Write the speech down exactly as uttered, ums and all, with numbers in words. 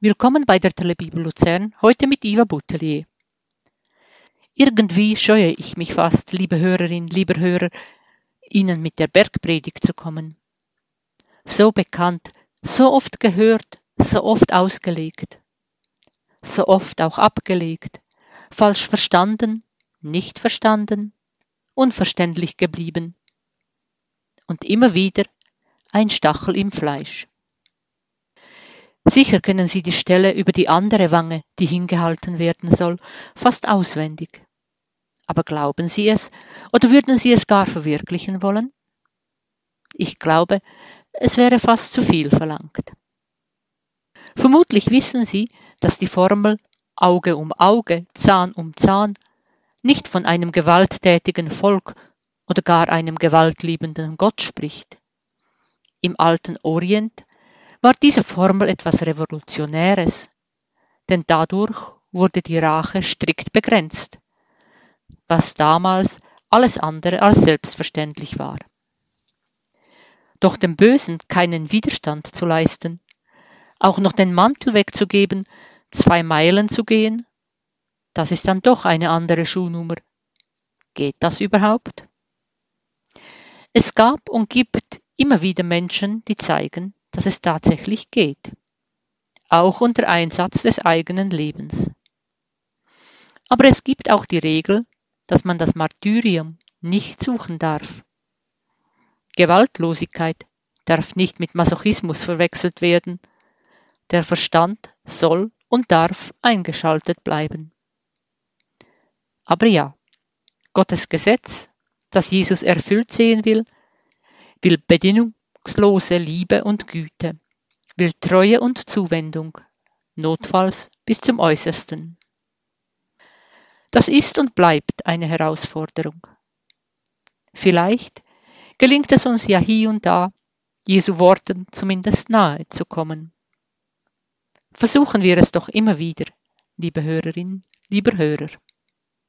Willkommen bei der Telebibel Luzern, heute mit Iva Boutelier. Irgendwie scheue ich mich fast, liebe Hörerin, lieber Hörer, Ihnen mit der Bergpredigt zu kommen. So bekannt, so oft gehört, so oft ausgelegt, so oft auch abgelegt, falsch verstanden, nicht verstanden, unverständlich geblieben. Und immer wieder ein Stachel im Fleisch. Sicher kennen Sie die Stelle über die andere Wange, die hingehalten werden soll, fast auswendig. Aber glauben Sie es, oder würden Sie es gar verwirklichen wollen? Ich glaube, es wäre fast zu viel verlangt. Vermutlich wissen Sie, dass die Formel Auge um Auge, Zahn um Zahn nicht von einem gewalttätigen Volk oder gar einem gewaltliebenden Gott spricht. Im alten Orient war diese Formel etwas Revolutionäres, denn dadurch wurde die Rache strikt begrenzt, was damals alles andere als selbstverständlich war. Doch dem Bösen keinen Widerstand zu leisten, auch noch den Mantel wegzugeben, zwei Meilen zu gehen, das ist dann doch eine andere Schuhnummer. Geht das überhaupt? Es gab und gibt immer wieder Menschen, die zeigen, dass es tatsächlich geht, auch unter Einsatz des eigenen Lebens. Aber es gibt auch die Regel, dass man das Martyrium nicht suchen darf. Gewaltlosigkeit darf nicht mit Masochismus verwechselt werden. Der Verstand soll und darf eingeschaltet bleiben. Aber ja, Gottes Gesetz, das Jesus erfüllt sehen will, will bedingungslose Liebe und Güte, will Treue und Zuwendung, notfalls bis zum Äußersten. Das ist und bleibt eine Herausforderung. Vielleicht gelingt es uns ja hier und da, Jesu Worten zumindest nahe zu kommen. Versuchen wir es doch immer wieder, liebe Hörerin, lieber Hörer.